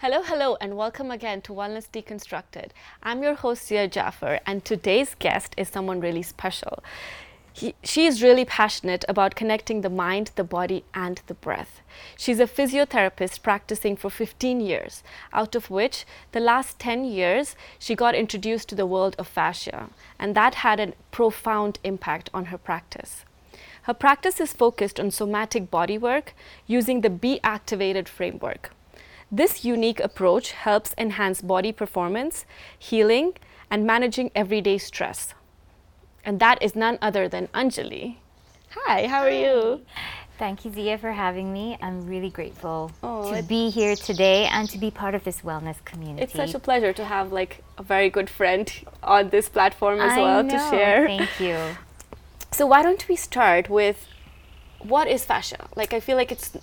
Hello, hello, and welcome again to Wellness Deconstructed. I'm your host, Zia Jaffer, and today's guest is someone really special. She is really passionate about connecting the mind, the body, and the breath. She's a physiotherapist practicing for 15 years, out of which the last 10 years she got introduced to the world of fascia, and that had a profound impact on her practice. Her practice is focused on somatic bodywork using the Be Activated framework. This unique approach helps enhance body performance, healing, and managing everyday stress. And that is none other than Anjali. Hi, how are you? Thank you, Zia, for having me. I'm really grateful Oh, to be here today and to be part of this wellness community. It's such a pleasure to have like a very good friend on this platform as well to share. Thank you. So why don't we start with what is fascia? Like I feel like it's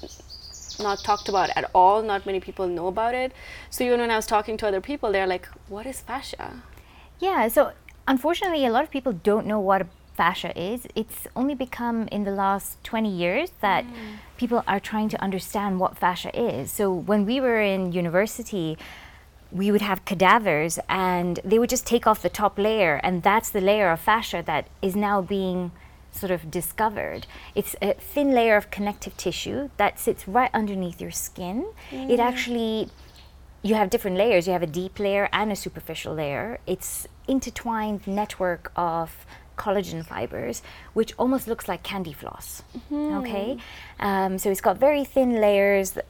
not talked about at all. Not many people know about it. So even when I was talking to other people, they're like, what is fascia? Yeah, so unfortunately, a lot of people don't know what fascia is. It's only become in the last 20 years that people are trying to understand what fascia is. So when we were in university, we would have cadavers and they would just take off the top layer, and that's the layer of fascia that is now being sort of discovered. It's a thin layer of connective tissue that sits right underneath your skin. It actually, you have different layers. You have a deep layer and a superficial layer. It's intertwined network of collagen fibers, which almost looks like candy floss. Okay, so it's got very thin layers,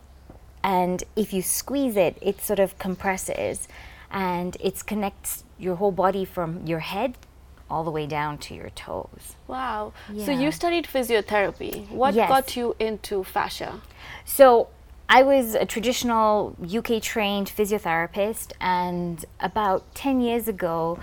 and if you squeeze it, it sort of compresses, and it connects your whole body from your head all the way down to your toes. Wow. So Yeah. you studied physiotherapy. What Yes. got you into fascia? So I was a traditional UK trained physiotherapist, and about 10 years ago,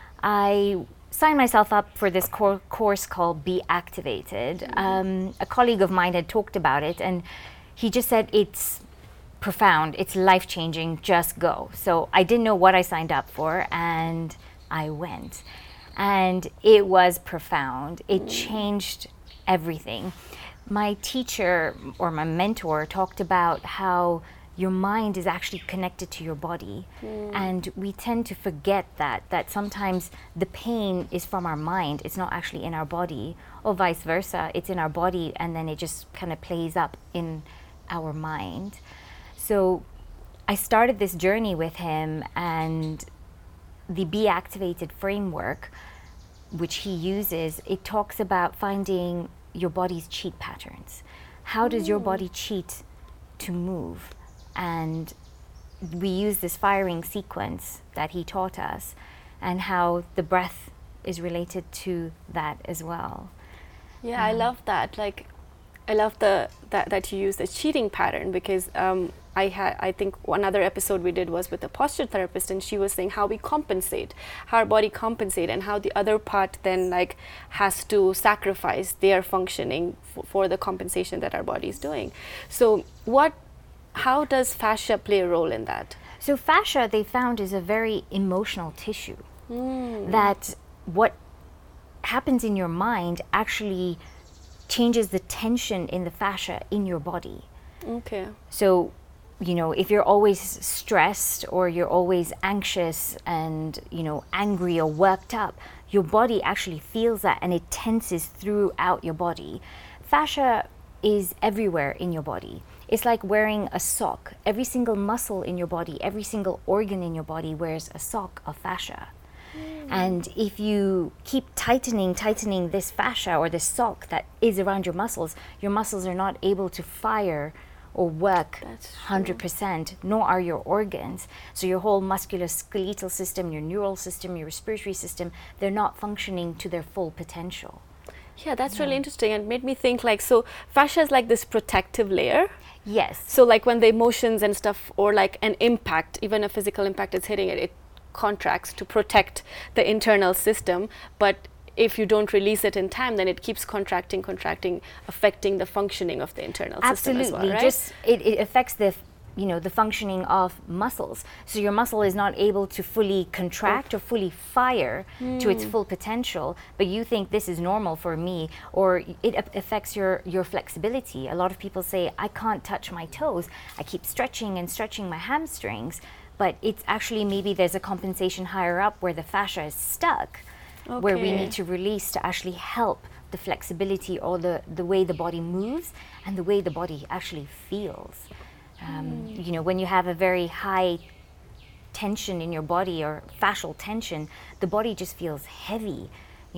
I signed myself up for this course called Be Activated. A colleague of mine had talked about it, and he just said it's profound, it's life-changing, just go. So I didn't know what I signed up for, and I went. And it was profound. It changed everything. My teacher or my mentor talked about how your mind is actually connected to your body. And we tend to forget that sometimes the pain is from our mind. It's not actually in our body, or vice versa. It's in our body and then it just kind of plays up in our mind. So I started this journey with him, and the Be Activated framework, which he uses, it talks about finding your body's cheat patterns. How does your body cheat to move? And we use this firing sequence that he taught us, and how the breath is related to that as well. Yeah, I love that. Like, I love that you use the cheating pattern, because I think one other episode we did was with a posture therapist, and she was saying how we compensate, how our body compensate, and how the other part then like has to sacrifice their functioning for the compensation that our body is doing. So how does fascia play a role in that? So fascia, they found, is a very emotional tissue. That what happens in your mind actually changes the tension in the fascia in your body. Okay. So, you know, if you're always stressed or you're always anxious and, you know, angry or worked up, your body actually feels that and it tenses throughout your body. Fascia is everywhere in your body. It's like wearing a sock. Every single muscle in your body, every single organ in your body wears a sock of fascia. And if you keep tightening this fascia or this sock that is around your muscles are not able to fire or work 100%, nor are your organs. So your whole musculoskeletal system, your neural system, your respiratory system, they're not functioning to their full potential. Yeah, that's really interesting, and made me think like, so fascia is like this protective layer. Yes. So like when the emotions and stuff, or like an impact, even a physical impact is hitting it, it contracts to protect the internal system. But if you don't release it in time, then it keeps contracting, affecting the functioning of the internal system as well, right? Just it affects the the functioning of muscles. So your muscle is not able to fully contract or fully fire to its full potential, but you think this is normal for me, or it affects your flexibility. A lot of people say, I can't touch my toes. I keep stretching and stretching my hamstrings, but it's actually maybe there's a compensation higher up where the fascia is stuck, where we need to release to actually help the flexibility or the way the body moves and the way the body actually feels. When you have a very high tension in your body or fascial tension, the body just feels heavy,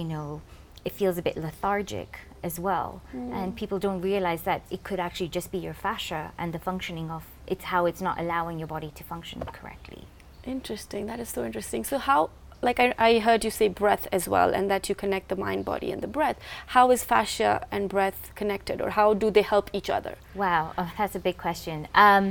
it feels a bit lethargic as well. And people don't realize that it could actually just be your fascia and the functioning of it's how it's not allowing your body to function correctly. Interesting. That is so interesting. So how, like I heard you say breath as well, and that you connect the mind, body, and the breath. How is fascia and breath connected, or how do they help each other? Wow, that's a big question.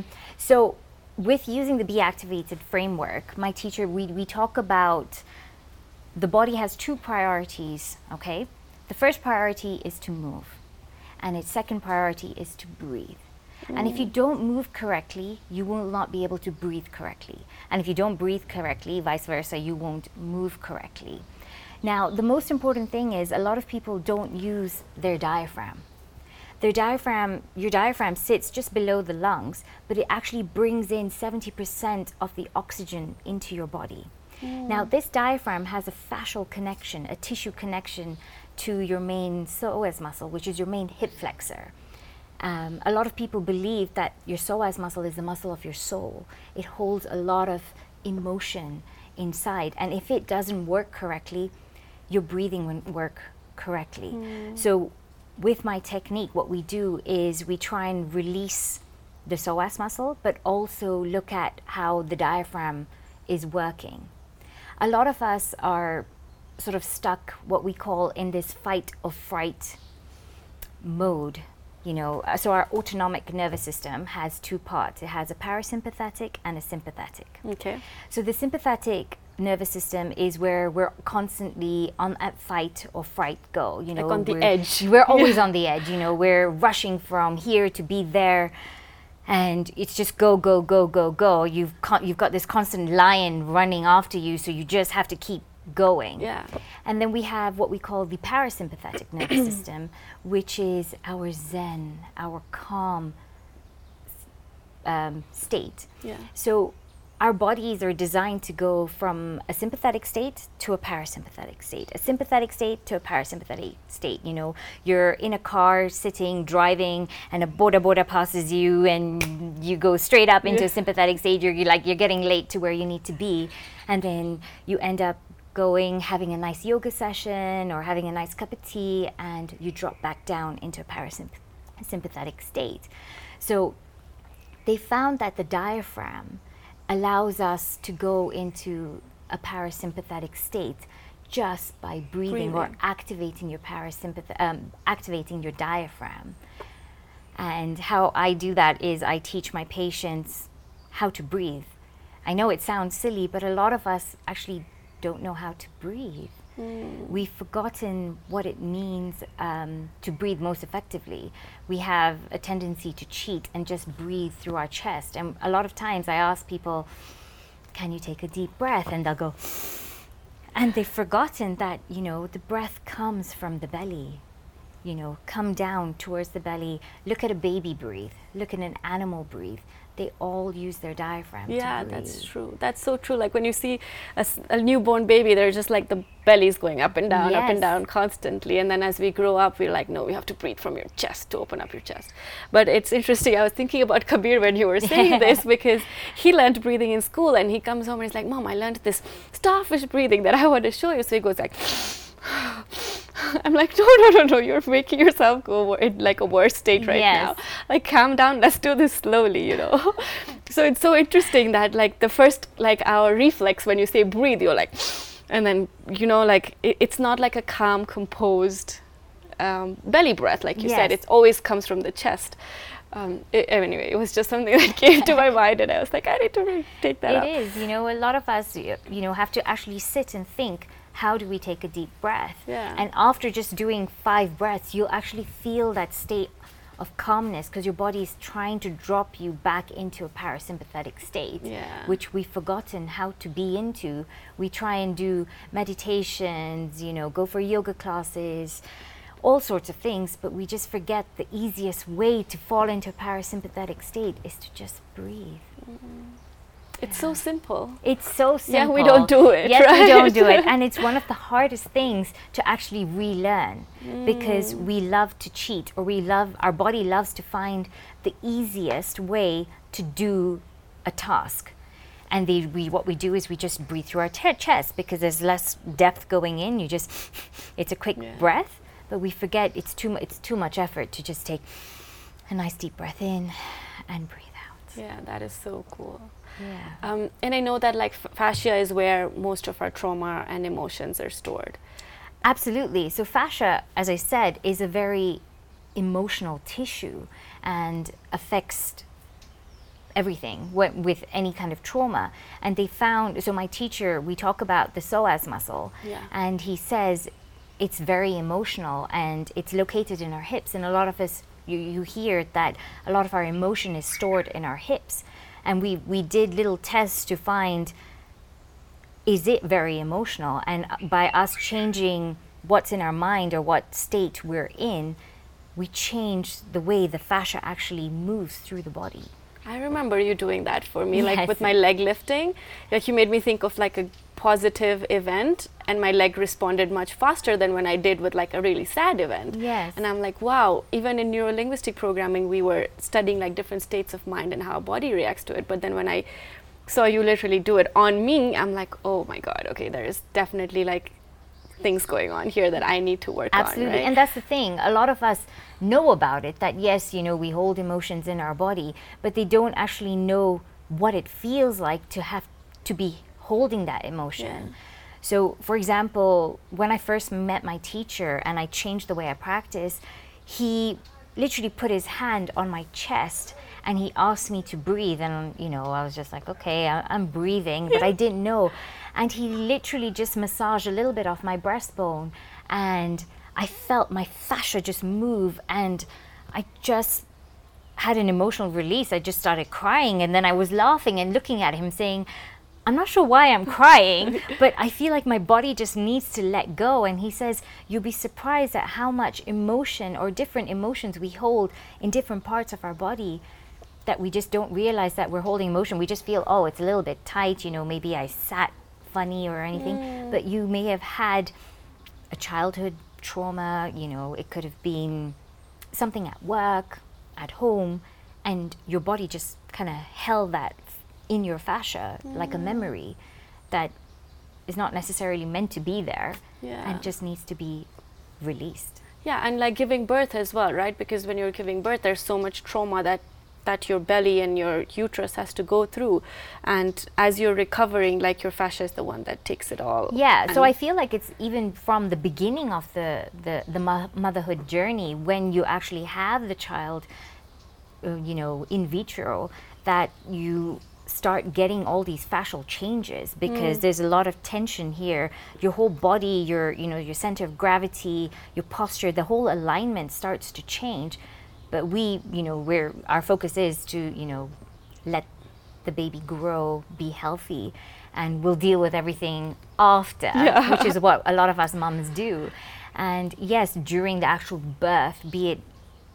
So with using the Be Activated framework, my teacher, we talk about the body has two priorities, okay? The first priority is to move, and its second priority is to breathe. And if you don't move correctly, you will not be able to breathe correctly. And if you don't breathe correctly, vice versa, you won't move correctly. Now, the most important thing is a lot of people don't use their diaphragm. Your diaphragm sits just below the lungs, but it actually brings in 70% of the oxygen into your body. Now, this diaphragm has a fascial connection, a tissue connection to your main psoas muscle, which is your main hip flexor. A lot of people believe that your psoas muscle is the muscle of your soul. It holds a lot of emotion inside, and if it doesn't work correctly, your breathing won't work correctly. So with my technique, what we do is we try and release the psoas muscle, but also look at how the diaphragm is working. A lot of us are sort of stuck what we call in this fight or fright mode. So our autonomic nervous system has two parts. It has a parasympathetic and a sympathetic. Okay. So the sympathetic nervous system is where we're constantly on a fight or fright go. Like on the edge. We're always on the edge. We're rushing from here to be there, and it's just go, go, go, go, go. You've got this constant lion running after you, so you just have to keep going. Yeah. And then we have what we call the parasympathetic nervous system, which is our zen, our calm state. Yeah. So our bodies are designed to go from a sympathetic state to a parasympathetic state, a sympathetic state to a parasympathetic state. You're in a car sitting, driving, and a boda passes you, and you go straight up into a sympathetic state. You're getting late to where you need to be, and then you end up having a nice yoga session or having a nice cup of tea, and you drop back down into a parasympathetic state. So they found that the diaphragm allows us to go into a parasympathetic state just by breathing. Or activating your activating your diaphragm. And how I do that is I teach my patients how to breathe. I know it sounds silly, but a lot of us actually don't know how to breathe. We've forgotten what it means to breathe most effectively. We have a tendency to cheat and just breathe through our chest. And a lot of times I ask people, can you take a deep breath? And they'll go, and they've forgotten that, the breath comes from the belly. Come down towards the belly. Look at a baby breathe. Look at an animal breathe. They all use their diaphragm to breathe. Yeah, that's true. That's so true. Like when you see a newborn baby, they're just like the belly's going up and down constantly. And then as we grow up, we're like, no, we have to breathe from your chest to open up your chest. But it's interesting. I was thinking about Kabir when you were saying this, because he learned breathing in school, and he comes home and he's like, Mom, I learned this starfish breathing that I want to show you. So he goes like, I'm like, no, you're making yourself go in like a worse state right now. Like, calm down, let's do this slowly, So it's so interesting that like the first, like our reflex when you say breathe, you're like, and then, like it's not like a calm, composed belly breath, like you said. It always comes from the chest. Anyway, it was just something that came to my mind, and I was like, I need to really take that up. It is, a lot of us, have to actually sit and think, how do we take a deep breath? Yeah. And after just doing 5 breaths, you'll actually feel that state of calmness, because your body is trying to drop you back into a parasympathetic state, which we've forgotten how to be into. We try and do meditations, go for yoga classes, all sorts of things, but we just forget the easiest way to fall into a parasympathetic state is to just breathe. It's so simple. It's so simple. Yeah, we don't do it. Yes, right? we don't do it. And it's one of the hardest things to actually relearn, because we love to cheat, or our body loves to find the easiest way to do a task. And what we do is we just breathe through our chest, because there's less depth going in. It's a quick breath, but we forget it's too much effort to just take a nice deep breath in and breathe out. Yeah, that is so cool. Yeah. And I know that fascia is where most of our trauma and emotions are stored. Absolutely. So fascia, as I said, is a very emotional tissue and affects everything with any kind of trauma. And they found, so my teacher, we talk about the psoas muscle, and he says it's very emotional and it's located in our hips. And a lot of us, you hear that a lot of our emotion is stored in our hips. And we did little tests to find, is it very emotional? And by us changing what's in our mind or what state we're in, we change the way the fascia actually moves through the body. I remember you doing that for me, like with my leg lifting. Like you made me think of like a positive event, and my leg responded much faster than when I did with like a really sad event. Yes. And I'm like, wow, even in neurolinguistic programming, we were studying like different states of mind and how our body reacts to it. But then when I saw you literally do it on me, I'm like, oh my God, okay, there is definitely like things going on here that I need to work on. Absolutely. Right? And that's the thing. A lot of us know about it, that yes, we hold emotions in our body, but they don't actually know what it feels like to have to be holding that emotion. So, for example, when I first met my teacher and I changed the way I practice, he literally put his hand on my chest and he asked me to breathe. And, I was just like, okay, I'm breathing, but I didn't know. And he literally just massaged a little bit off my breastbone, and I felt my fascia just move, and I just had an emotional release. I just started crying, and then I was laughing and looking at him saying, I'm not sure why I'm crying, but I feel like my body just needs to let go. And he says, you'll be surprised at how much emotion or different emotions we hold in different parts of our body, that we just don't realize that we're holding emotion. We just feel, oh, it's a little bit tight, maybe I sat funny or anything, but you may have had a childhood trauma, it could have been something at work, at home, and your body just kind of held that in your fascia like a memory that is not necessarily meant to be there and just needs to be released. Yeah, and like giving birth as well, right? Because when you're giving birth, there's so much trauma that your belly and your uterus has to go through, and as you're recovering, like your fascia is the one that takes it all. So I feel like it's even from the beginning of the motherhood journey, when you actually have the child in vitro, that you start getting all these fascial changes, because there's a lot of tension here. Your whole body, your center of gravity, your posture, the whole alignment starts to change. But our focus is to, let the baby grow, be healthy, and we'll deal with everything after, which is what a lot of us moms do. And yes, during the actual birth, be it,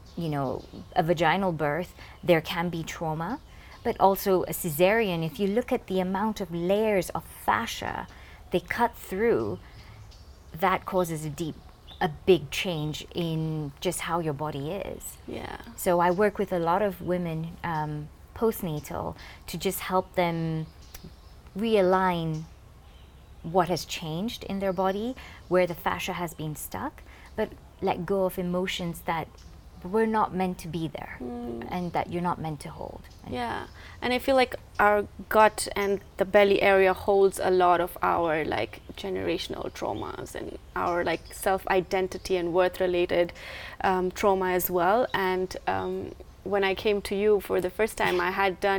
a vaginal birth, there can be trauma, but also a cesarean. If you look at the amount of layers of fascia they cut through, that causes a big change in just how your body is. So I work with a lot of women postnatal to just help them realign what has changed in their body, where the fascia has been stuck, but let go of emotions that were not meant to be there and that you're not meant to hold. And I feel like our gut and the belly area holds a lot of our like generational traumas and our like self-identity and worth related trauma as well. And when I came to you for the first time,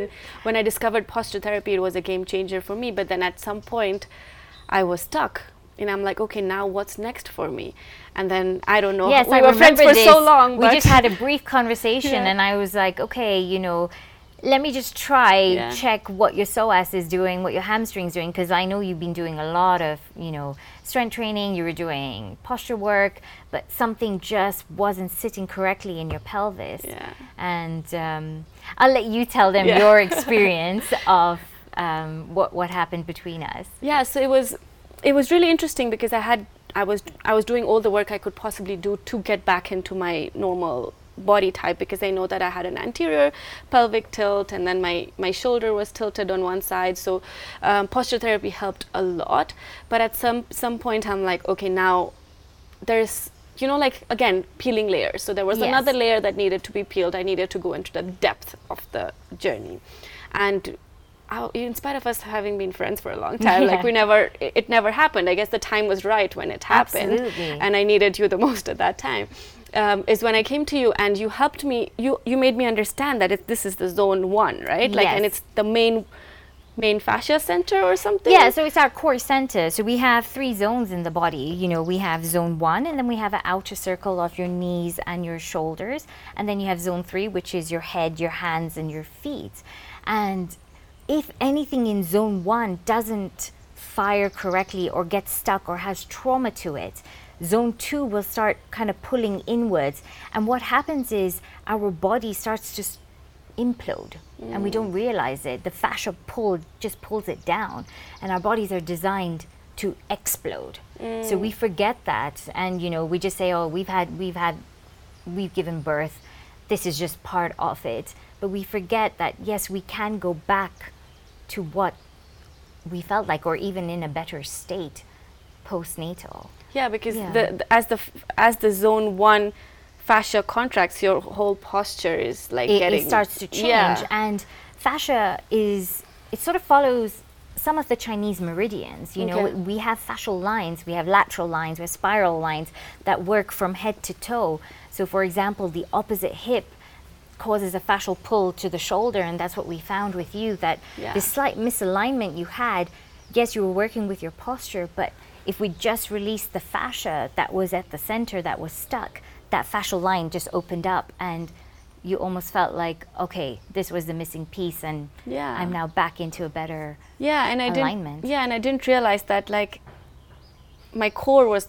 when I discovered posture therapy, it was a game changer for me, but then at some point I was stuck and I'm like, okay, now what's next for me? And then I don't know. Yes, We I were friends remember for this. so long. We but just had a brief conversation, Yeah. and I was like, okay, let me just try Yeah. check what your psoas is doing, what your hamstring's doing, because I know you've been doing a lot of, strength training. You were doing posture work, but something just wasn't sitting correctly in your pelvis. Yeah. And I'll let you tell them Yeah. your experience of what happened between us. Yeah, so it was really interesting because I was doing all the work I could possibly do to get back into my normal body type, because I know that I had an anterior pelvic tilt, and then my shoulder was tilted on one side. So posture therapy helped a lot. But at some point I'm like, okay, now there's, like, again, peeling layers. So there was Yes. another layer that needed to be peeled. I needed to go into the depth of the journey. And in spite of us having been friends for a long time, like it never happened. I guess the time was right when it happened. Absolutely. And I needed you the most at that time. Is when I came to you and you helped me, you made me understand that this is the zone 1, right? Like, Yes. and it's the main fascia center or something? Yeah, so it's our core center. So we have 3 zones in the body. We have zone 1, and then we have an outer circle of your knees and your shoulders. And then you have zone 3, which is your head, your hands, and your feet. And if anything in zone 1 doesn't fire correctly or gets stuck or has trauma to it, zone 2 will start kind of pulling inwards. And what happens is our body starts to implode, and we don't realize it. The fascia just pulls it down, and our bodies are designed to explode. So we forget that, and we just say, oh, we've given birth, this is just part of it. But we forget that, yes, we can go back to what we felt like, or even in a better state postnatal. Yeah, because Yeah. as the zone 1 fascia contracts, your whole posture is like It starts to change. Yeah. And fascia it sort of follows some of the Chinese meridians. Okay. We have fascial lines, we have lateral lines, we have spiral lines that work from head to toe. So for example, the opposite hip causes a fascial pull to the shoulder, and that's what we found with you, that Yeah. the slight misalignment you had, yes, you were working with your posture, but if we just released the fascia that was at the center that was stuck, that fascial line just opened up, and you almost felt like, okay, this was the missing piece, and Yeah. I'm now back into a better Yeah, and alignment. I didn't realize that, like, my core was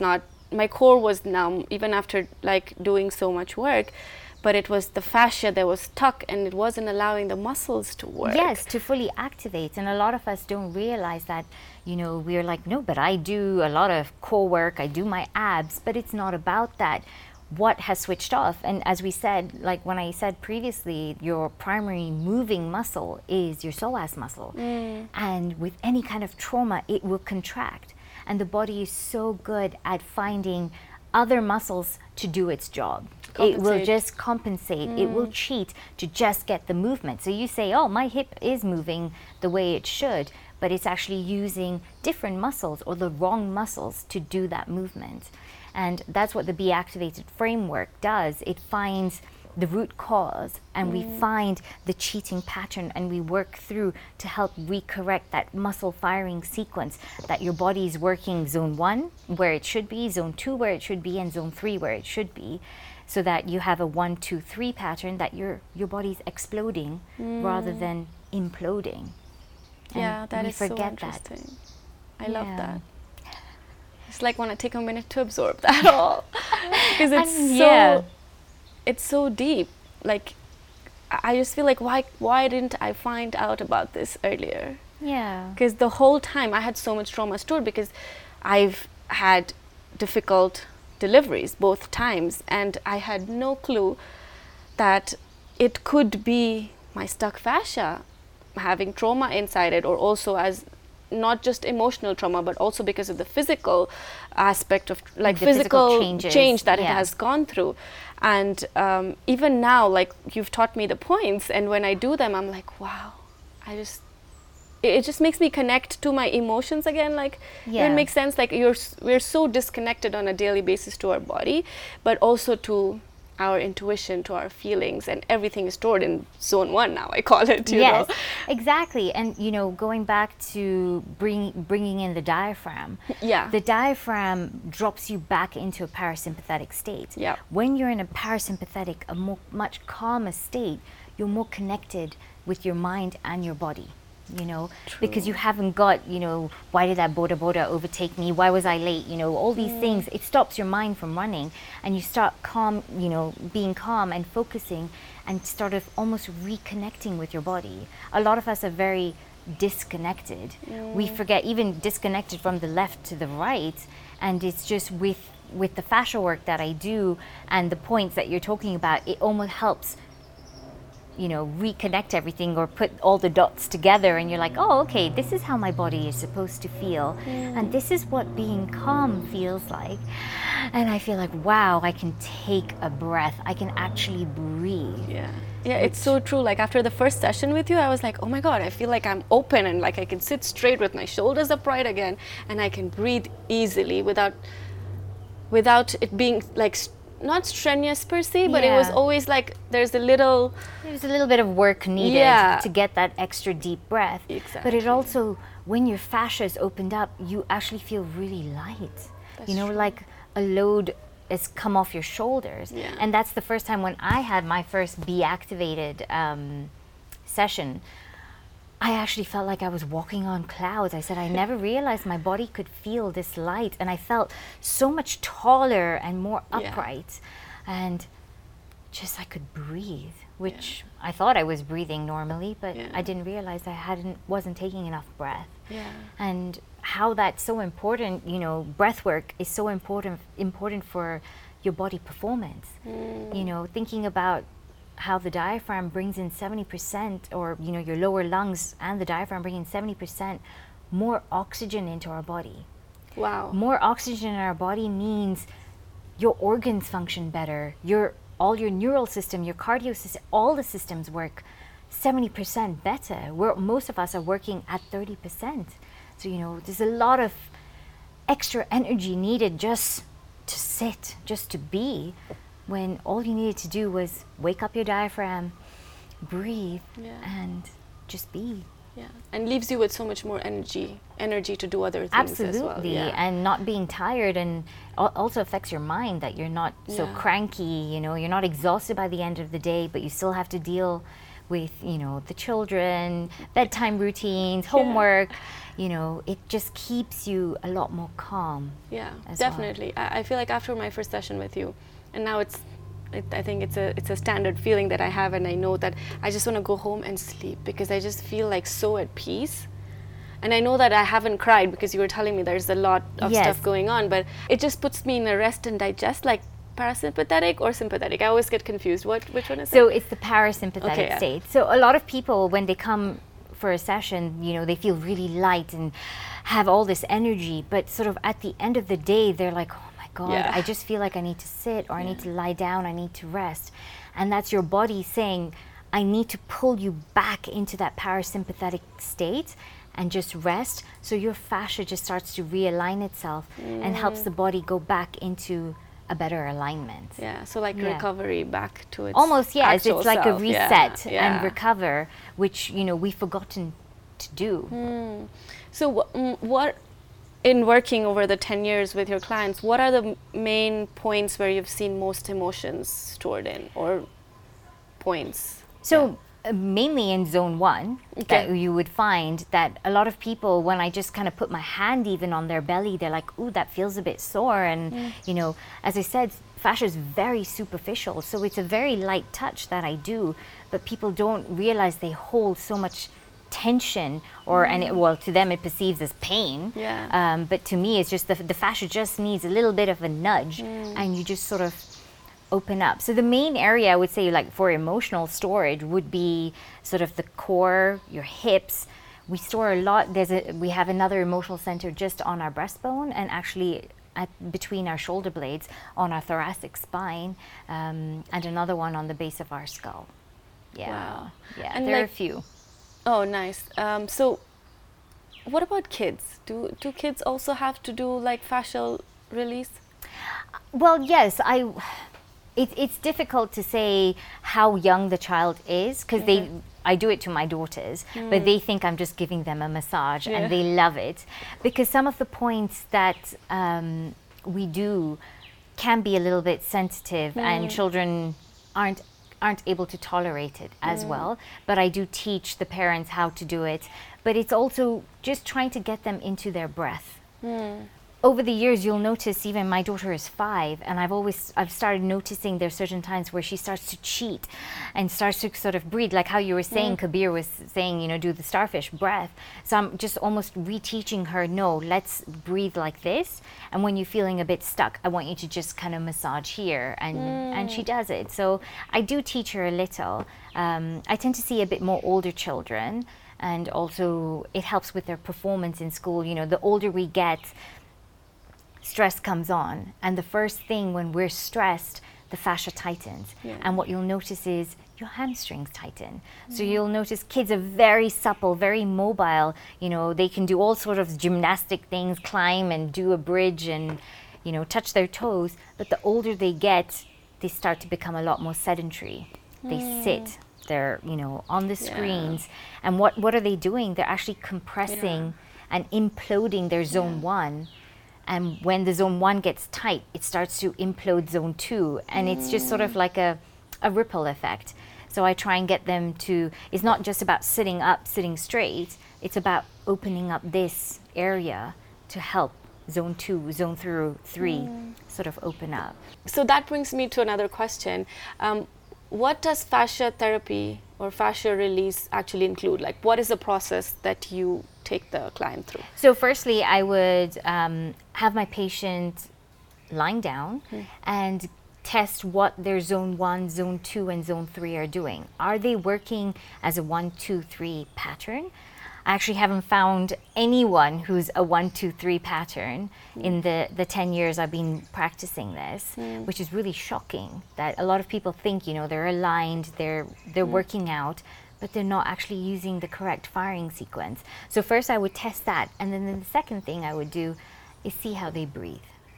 now, even after like doing so much work, but it was the fascia that was stuck, and it wasn't allowing the muscles to work. Yes, to fully activate. And a lot of us don't realize that, we're like, no, but I do a lot of core work, I do my abs, but it's not about that. What has switched off? And as we said, like when I said previously, your primary moving muscle is your psoas muscle. And with any kind of trauma, it will contract. And the body is so good at finding other muscles to do its job. It will Compensate. just compensate. It will cheat to just get the movement. So you say, oh, my hip is moving the way it should, but it's actually using different muscles or the wrong muscles to do that movement. And that's what the Be Activated framework does. It finds the root cause, and we find the cheating pattern, and we work through to help recorrect that muscle firing sequence, that your body is working zone 1 where it should be, zone 2 where it should be, and zone 3 where it should be, so that you have a 1, 2, 3 pattern, that your body's exploding rather than imploding. And Yeah, that we is so forget that. interesting. I love Yeah. that. It's like want to take a minute to absorb that all, because And it's so deep. Like, I just feel like why didn't I find out about this earlier? Yeah. Because the whole time I had so much trauma stored, because I've had difficult deliveries both times, and I had no clue that it could be my stuck fascia having trauma inside it, or also as not just emotional trauma, but also because of the physical aspect of like The physical change that it yeah. has gone through. And even now, like, you've taught me the points, and when I do them, I'm like, wow, it just makes me connect to my emotions again. Like, Yeah. it makes sense. Like, we're so disconnected on a daily basis to our body, but also to our intuition, to our feelings, and everything is stored in zone 1 now, I call it, you Yes, know. exactly. And going back to bringing in the diaphragm. Yeah. The diaphragm drops you back into a parasympathetic state. Yeah. When you're in a parasympathetic, much calmer state, you're more connected with your mind and your body. Because you haven't got, why did that boda overtake me? Why was I late? All these things. It stops your mind from running, and you start being calm and focusing, and sort of almost reconnecting with your body. A lot of us are very disconnected. We forget, even disconnected from the left to the right, and it's just with the fascia work that I do and the points that you're talking about, it almost helps reconnect everything, or put all the dots together, and you're like, oh, okay, this is how my body is supposed to feel, and this is what being calm feels like. And I feel like, wow, I can take a breath, I can actually breathe. Yeah, it's so true. Like after the first session with you, I was like, oh my God, I feel like I'm open, and like I can sit straight with my shoulders upright again, and I can breathe easily without it being like not strenuous per se, but it was always like there's a little bit of work needed to get that extra deep breath. Exactly. But it also, when your fascia is opened up, you actually feel really light. That's true. Like a load has come off your shoulders. Yeah. And that's the first time when I had my first Be Activated session. I actually felt like I was walking on clouds. I said, I never realized my body could feel this light. And I felt so much taller and more upright. And just I could breathe, which I thought I was breathing normally, but I didn't realize I wasn't taking enough breath. Yeah. And how that's so important, breath work is so important for your body performance. Thinking about how the diaphragm brings in 70%, or your lower lungs and the diaphragm bring in 70% more oxygen into our body. Wow. More oxygen in our body means your organs function better, all your neural system, your cardio system, all the systems work 70% better, where most of us are working at 30%. So there's a lot of extra energy needed just to sit, just to be, when all you needed to do was wake up your diaphragm, breathe, and just be. Yeah, and leaves you with so much more energy to do other things. Absolutely. As well. And not being tired, and also affects your mind, that you're not so cranky, you're not exhausted by the end of the day, but you still have to deal with, the children, bedtime routines, homework. It just keeps you a lot more calm. Yeah, definitely. Well. I feel like after my first session with you, and now I think it's a standard feeling that I have, and I know that I just want to go home and sleep, because I just feel like so at peace. And I know that I haven't cried, because you were telling me there's a lot of stuff going on, but it just puts me in a rest and digest, like parasympathetic or sympathetic. I always get confused. Which one is it? So it's the parasympathetic state. So a lot of people, when they come for a session, they feel really light and have all this energy, but sort of at the end of the day, they're like, oh my God, I just feel like I need to sit, or I need to lie down, I need to rest. And that's your body saying, I need to pull you back into that parasympathetic state and just rest. So your fascia just starts to realign itself and helps the body go back into a better alignment. Yeah, so like recovery back to its almost, yes, actual it's like self. a reset and recover, which we've forgotten to do. So what, in working over the 10 years with your clients, what are the main points where you've seen most emotions stored in, or points? So mainly in zone 1, that you would find that a lot of people, when I just kind of put my hand even on their belly, they're like, ooh, that feels a bit sore. And, as I said, fascia is very superficial. So it's a very light touch that I do, but people don't realize they hold so much tension, or to them it perceives as pain. But to me, it's just the fascia just needs a little bit of a nudge, and you just sort of open up. So the main area, I would say, like for emotional storage, would be sort of the core, your hips. We store a lot. We have another emotional center just on our breastbone, and actually between our shoulder blades on our thoracic spine, and another one on the base of our skull. Wow. Yeah, and there are a few. Oh, nice. So what about kids? Do kids also have to do like fascial release? Well, yes, It's difficult to say how young the child is because I do it to my daughters, but they think I'm just giving them a massage and they love it because some of the points that we do can be a little bit sensitive and children aren't able to tolerate it as well. But I do teach the parents how to do it. But it's also just trying to get them into their breath. Over the years, you'll notice even my daughter is 5, and I've started noticing there's certain times where she starts to cheat and starts to sort of breathe, like how you were saying, Kabir was saying, you know, do the starfish breath. So I'm just almost reteaching her, no, let's breathe like this. And when you're feeling a bit stuck, I want you to just kind of massage here, and she does it. So I do teach her a little. I tend to see a bit more older children, and also it helps with their performance in school. You know, the older we get, stress comes on, and the first thing when we're stressed, the fascia tightens, and what you'll notice is your hamstrings tighten. So you'll notice kids are very supple, very mobile. You know, they can do all sort of gymnastic things, climb and do a bridge and, you know, touch their toes. But the older they get, they start to become a lot more sedentary. They sit, they're, you know, on the screens, and what are they doing? They're actually compressing and imploding their zone 1. And when the zone 1 gets tight, it starts to implode zone 2. And it's just sort of like a ripple effect. So I try and get them to, it's not just about sitting up, sitting straight. It's about opening up this area to help zone 2, zone 3 sort of open up. So that brings me to another question. What does fascia therapy or fascia release actually include? Like, what is the process that you take the client through? So firstly, I would have my patient lying down and test what their zone 1, zone 2, and zone 3 are doing. Are they working as a 1, 2, 3 pattern? I actually haven't found anyone who's a 1, 2, 3 pattern in the 10 years I've been practicing this, which is really shocking that a lot of people think, you know, they're aligned, they're working out, but they're not actually using the correct firing sequence. So first I would test that, and then the second thing I would do is see how they breathe.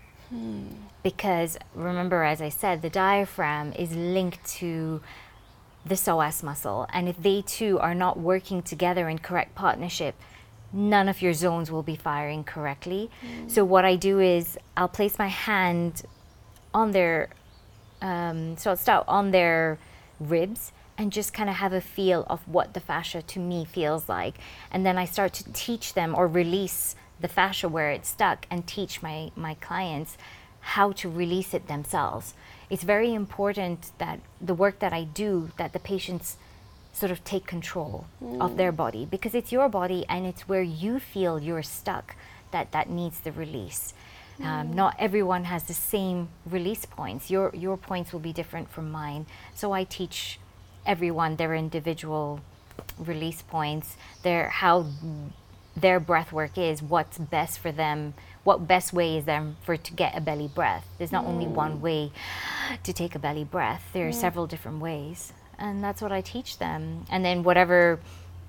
Because remember, as I said, the diaphragm is linked to the psoas muscle, and if they two are not working together in correct partnership, none of your zones will be firing correctly. So what I do is I'll place my hand on their, so I'll start on their ribs and just kind of have a feel of what the fascia to me feels like. And then I start to teach them or release the fascia where it's stuck and teach my clients how to release it themselves. It's very important that the work that I do, that the patients sort of take control of their body, because it's your body and it's where you feel you're stuck that needs the release. Not everyone has the same release points. Your points will be different from mine. So I teach everyone their individual release points, how their breath work is, what's best for them, what best way is them to get a belly breath. There's not only one way to take a belly breath. There are several different ways, and that's what I teach them. And then whatever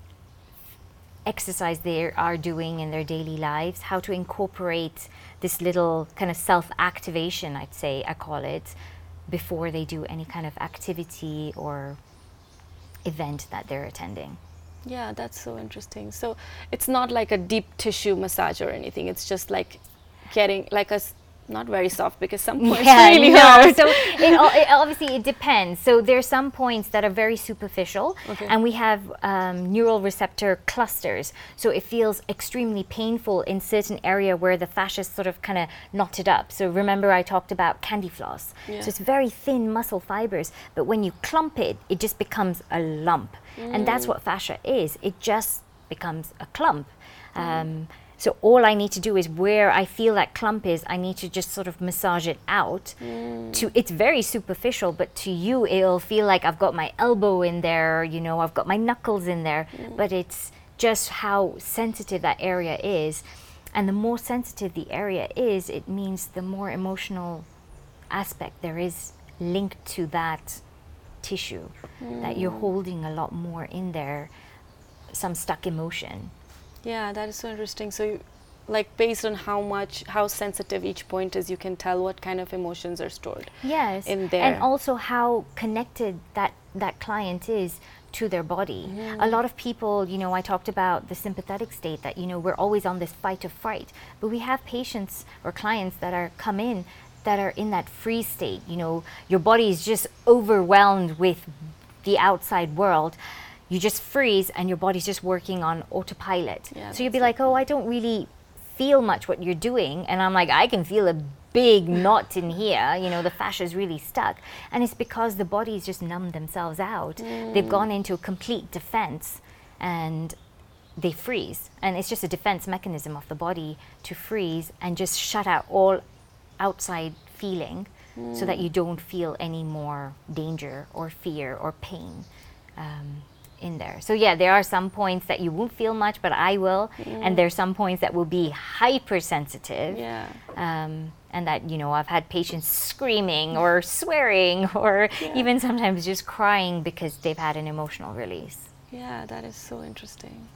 exercise they are doing in their daily lives, how to incorporate this little kind of self-activation, I'd say, I call it, before they do any kind of activity or event that they're attending. Yeah, that's so interesting. So it's not like a deep tissue massage or anything. It's just like getting like not very soft, because some points really hard. So it obviously it depends. So there's some points that are very superficial, and we have neural receptor clusters. So it feels extremely painful in certain area where the fascia is sort of kind of knotted up. So remember I talked about candy floss. So it's very thin muscle fibers, but when you clump it, it just becomes a lump. And that's what fascia is. It just becomes a clump. So all I need to do is where I feel that clump is, I need to just sort of massage it out. It's very superficial, but to you it'll feel like I've got my elbow in there, you know, I've got my knuckles in there, but it's just how sensitive that area is. And the more sensitive the area is, it means the more emotional aspect there is linked to that tissue, that you're holding a lot more in there, some stuck emotion. Yeah, that is so interesting. So like based on how sensitive each point is, you can tell what kind of emotions are stored Yes. in there. And also how connected that client is to their body. A lot of people, you know, I talked about the sympathetic state, that, you know, we're always on this fight or fright, but we have patients or clients that are come in that are in that freeze state. You know, your body is just overwhelmed with the outside world. You just freeze and your body's just working on autopilot. Yeah, so you'd be like, oh, I don't really feel much what you're doing. And I'm like, I can feel a big knot in here. You know, the fascia is really stuck. And it's because the body's just numbed themselves out. They've gone into a complete defense and they freeze. And it's just a defense mechanism of the body to freeze and just shut out all outside feeling so that you don't feel any more danger or fear or pain in there. So yeah, there are some points that you won't feel much, but I will. And there's some points that will be hypersensitive. Yeah. And that, you know, I've had patients screaming or swearing or even sometimes just crying because they've had an emotional release. Yeah, that is so interesting.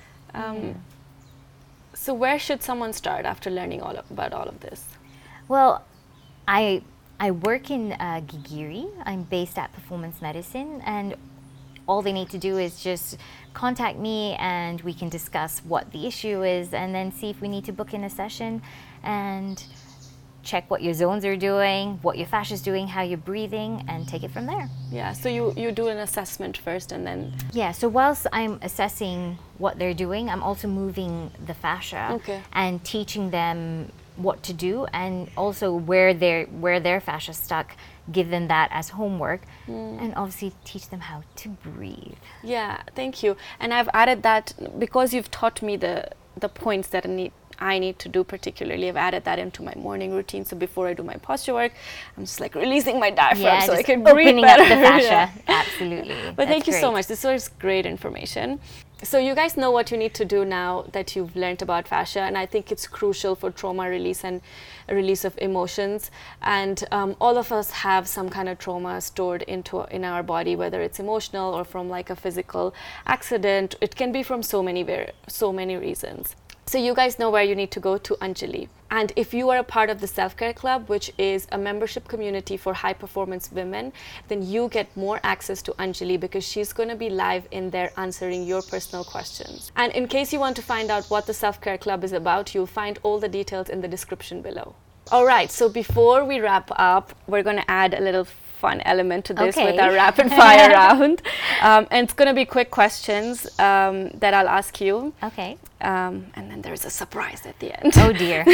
So where should someone start after learning about all of this? Well, I work in Gigiri. I'm based at Performance Medicine, and all they need to do is just contact me and we can discuss what the issue is and then see if we need to book in a session and check what your zones are doing, what your fascia is doing, how you're breathing, and take it from there. Yeah, so you do an assessment first and then... Yeah, so whilst I'm assessing what they're doing, I'm also moving the fascia and teaching them what to do, and also where their fascia stuck, give them that as homework, and obviously teach them how to breathe. Yeah, thank you. And I've added that because you've taught me the points that I need to do particularly. I've added that into my morning routine. So before I do my posture work, I'm just like releasing my diaphragm so I can breathe better. Opening up the fascia. Absolutely. But thank you so much. This was great information. So you guys know what you need to do now that you've learned about fascia, and I think it's crucial for trauma release and release of emotions. And all of us have some kind of trauma stored in our body, whether it's emotional or from like a physical accident. It can be from so many reasons. So you guys know where you need to go, to Anjali. And if you are a part of the Self-Care Club, which is a membership community for high-performance women, then you get more access to Anjali because she's going to be live in there answering your personal questions. And in case you want to find out what the Self-Care Club is about, you'll find all the details in the description below. All right, so before we wrap up, we're going to add a little fun element to this with our rapid fire round. And it's going to be quick questions that I'll ask you. Okay. And then there's a surprise at the end. Oh dear.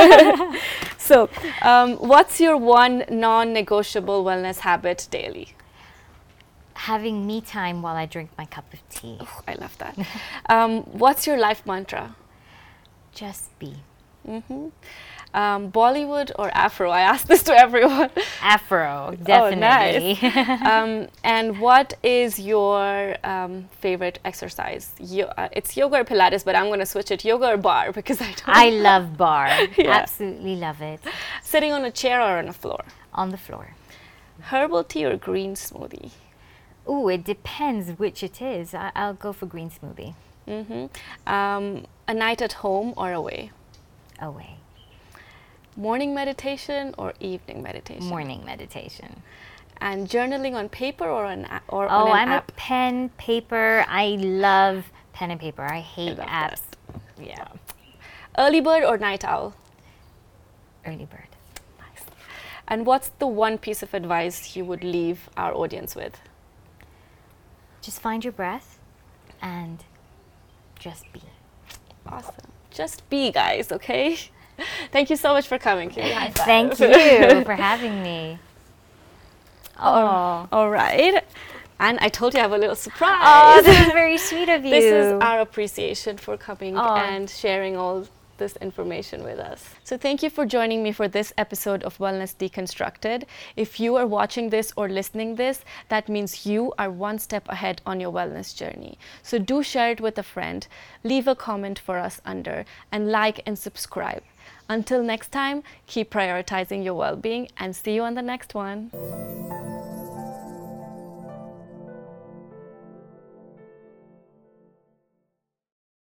So, what's your one non-negotiable wellness habit daily? Having me time while I drink my cup of tea. Oh, I love that. What's your life mantra? Just be. Bollywood or Afro? I ask this to everyone. Afro, definitely. Oh, nice. And what is your favorite exercise? It's yoga or Pilates, but I'm going to switch it. Yoga or bar, because I love bar. Absolutely love it. Sitting on a chair or on a floor? On the floor. Herbal tea or green smoothie? Ooh, it depends which it is. I'll go for green smoothie. A night at home or away? Away. Morning meditation or evening meditation? Morning meditation. And journaling on paper or on an app? I'm a pen, paper. I love pen and paper. I hate apps. Yeah. Early bird or night owl? Early bird. Nice. And what's the one piece of advice you would leave our audience with? Just find your breath and just be. Awesome. Just be, guys, okay? Thank you so much for coming. Thank you for having me. Oh. All right. And I told you I have a little surprise. Oh, this is very sweet of you. This is our appreciation for coming and sharing all this information with us. So thank you for joining me for this episode of Wellness Deconstructed. If you are watching this or listening this, that means you are one step ahead on your wellness journey. So do share it with a friend, leave a comment for us under, and like and subscribe. Until next time, keep prioritizing your well-being and see you on the next one.